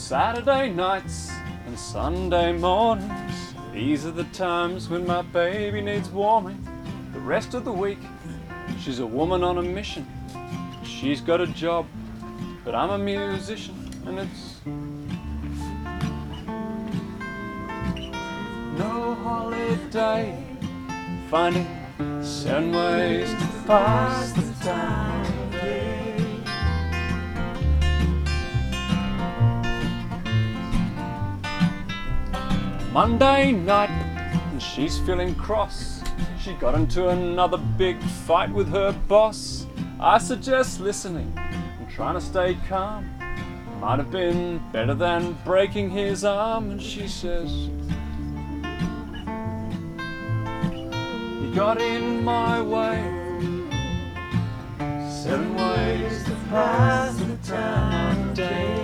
Saturday nights and Sunday mornings, these are the times when my baby needs warming. The rest of the week, she's a woman on a mission. She's got a job, but I'm a musician, and it's no holiday, finding 7 ways to pass the time of day. Monday night, and she's feeling cross. She got into another big fight with her boss. I suggest listening and trying to stay calm. Might have been better than breaking his arm. And she says, he got in my way. 7 ways to pass the time of day.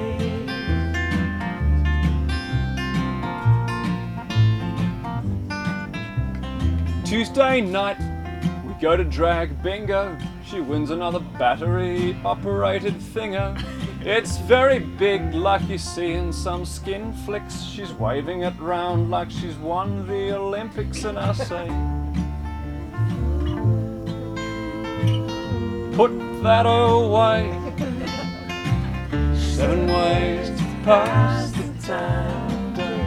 Tuesday night, we go to drag bingo. She wins another battery-operated thingo. It's very big, like you see in some skin flicks. She's waving it round like she's won the Olympics, and I say, put that away. 7 ways to pass the time of day.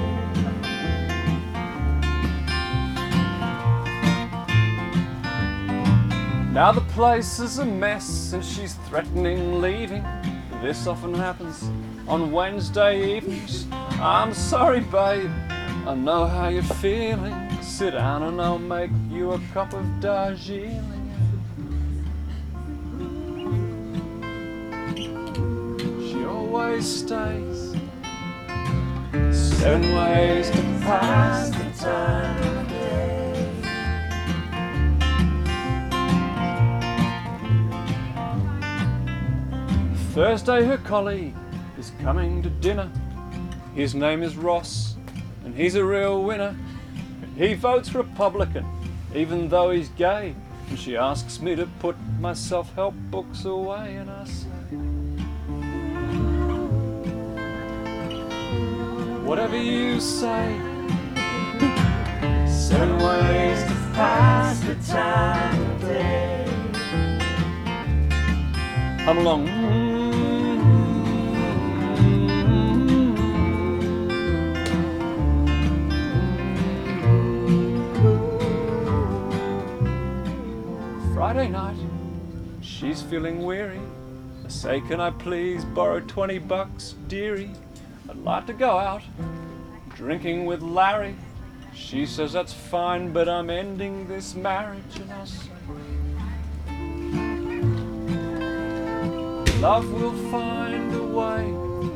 Now the place is a mess and she's threatening leaving. This often happens on Wednesday evenings. I'm sorry, babe, I know how you're feeling. Sit down and I'll make you a cup of Darjeeling. She always stays. 7 ways to pass the time of day. Thursday, her colleague is coming to dinner. His name is Ross, and he's a real winner. He votes Republican, even though he's gay. And she asks me to put my self-help books away, and I say, whatever you say. 7 ways to pass the time of day. Come along. Friday night, she's feeling weary. I say, can I please borrow $20, dearie? I'd like to go out drinking with Larry. She says that's fine, but I'm ending this marriage. And I say, love will find a way.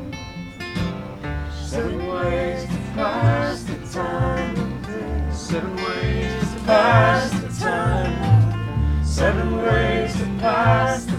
7 ways to pass the time of day. 7 ways to pass the time. 7 ways to pass the